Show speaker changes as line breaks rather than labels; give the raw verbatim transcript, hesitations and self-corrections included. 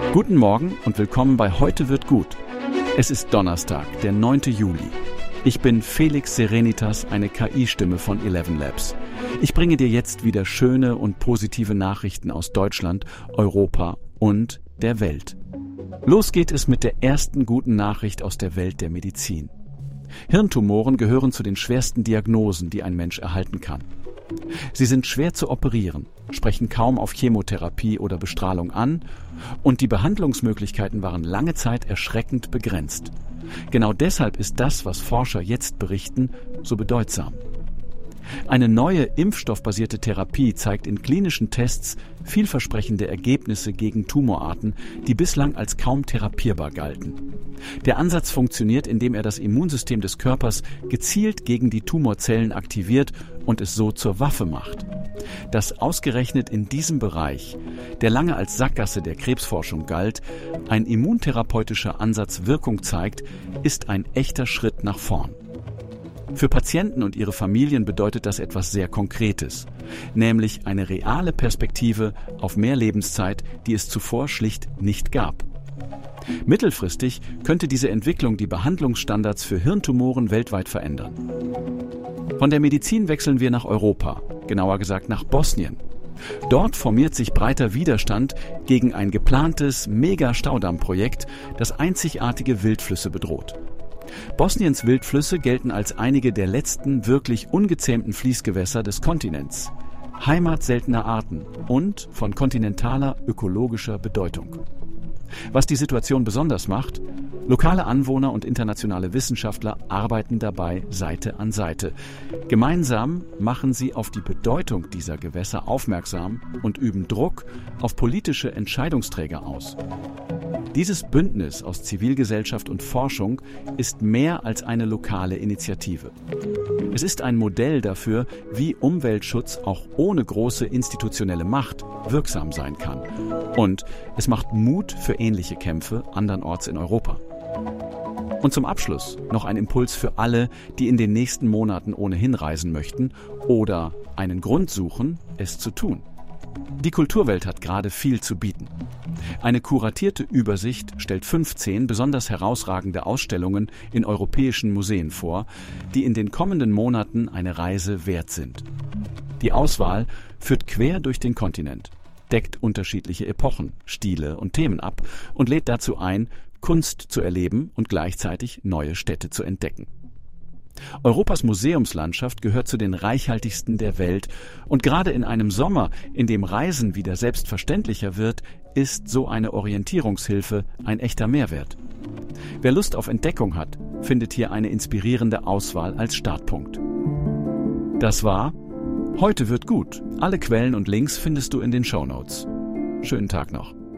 Guten Morgen und willkommen bei Heute wird gut. Es ist Donnerstag, der neunte Juli. Ich bin Felix Serenitas, eine K I-Stimme von Eleven Labs. Ich bringe dir jetzt wieder schöne und positive Nachrichten aus Deutschland, Europa und der Welt. Los geht es mit der ersten guten Nachricht aus der Welt der Medizin. Hirntumoren gehören zu den schwersten Diagnosen, die ein Mensch erhalten kann. Sie sind schwer zu operieren, sprechen kaum auf Chemotherapie oder Bestrahlung an und die Behandlungsmöglichkeiten waren lange Zeit erschreckend begrenzt. Genau deshalb ist das, was Forscher jetzt berichten, so bedeutsam. Eine neue impfstoffbasierte Therapie zeigt in klinischen Tests vielversprechende Ergebnisse gegen Tumorarten, die bislang als kaum therapierbar galten. Der Ansatz funktioniert, indem er das Immunsystem des Körpers gezielt gegen die Tumorzellen aktiviert und es so zur Waffe macht. Dass ausgerechnet in diesem Bereich, der lange als Sackgasse der Krebsforschung galt, ein immuntherapeutischer Ansatz Wirkung zeigt, ist ein echter Schritt nach vorn. Für Patienten und ihre Familien bedeutet das etwas sehr Konkretes, nämlich eine reale Perspektive auf mehr Lebenszeit, die es zuvor schlicht nicht gab. Mittelfristig könnte diese Entwicklung die Behandlungsstandards für Hirntumoren weltweit verändern. Von der Medizin wechseln wir nach Europa, genauer gesagt nach Bosnien. Dort formiert sich breiter Widerstand gegen ein geplantes Mega-Staudammprojekt, das einzigartige Wildflüsse bedroht. Bosniens Wildflüsse gelten als einige der letzten wirklich ungezähmten Fließgewässer des Kontinents, Heimat seltener Arten und von kontinentaler ökologischer Bedeutung. Was die Situation besonders macht: lokale Anwohner und internationale Wissenschaftler arbeiten dabei Seite an Seite. Gemeinsam machen sie auf die Bedeutung dieser Gewässer aufmerksam und üben Druck auf politische Entscheidungsträger aus. Dieses Bündnis aus Zivilgesellschaft und Forschung ist mehr als eine lokale Initiative. Es ist ein Modell dafür, wie Umweltschutz auch ohne große institutionelle Macht wirksam sein kann. Und es macht Mut für ähnliche Kämpfe andernorts in Europa. Und zum Abschluss noch ein Impuls für alle, die in den nächsten Monaten ohnehin reisen möchten oder einen Grund suchen, es zu tun. Die Kulturwelt hat gerade viel zu bieten. Eine kuratierte Übersicht stellt fünfzehn besonders herausragende Ausstellungen in europäischen Museen vor, die in den kommenden Monaten eine Reise wert sind. Die Auswahl führt quer durch den Kontinent, deckt unterschiedliche Epochen, Stile und Themen ab und lädt dazu ein, Kunst zu erleben und gleichzeitig neue Städte zu entdecken. Europas Museumslandschaft gehört zu den reichhaltigsten der Welt und gerade in einem Sommer, in dem Reisen wieder selbstverständlicher wird, ist so eine Orientierungshilfe ein echter Mehrwert. Wer Lust auf Entdeckung hat, findet hier eine inspirierende Auswahl als Startpunkt. Das war Heute wird gut. Alle Quellen und Links findest du in den Shownotes. Schönen Tag noch.